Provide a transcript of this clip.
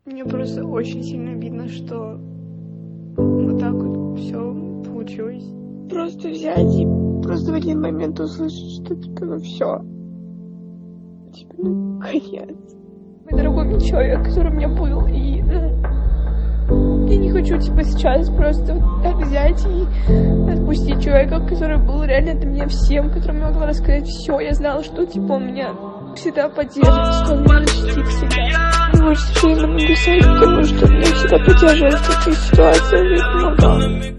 Мне просто очень сильно обидно, что вот так вот все получилось. Просто взять и просто в один момент услышать, что типа ну все. Типа ну конец. Мой дорогой мне человек, который у меня был, и я не хочу типа сейчас просто вот так взять и отпустить человека, который был реально для меня всем, которому я могла рассказать все. Я знала, что типа он меня всегда поддержит, что он меня защитит всегда. Мне очень сильно написать, потому что меня всегда поддерживает в таких ситуациях и помогал.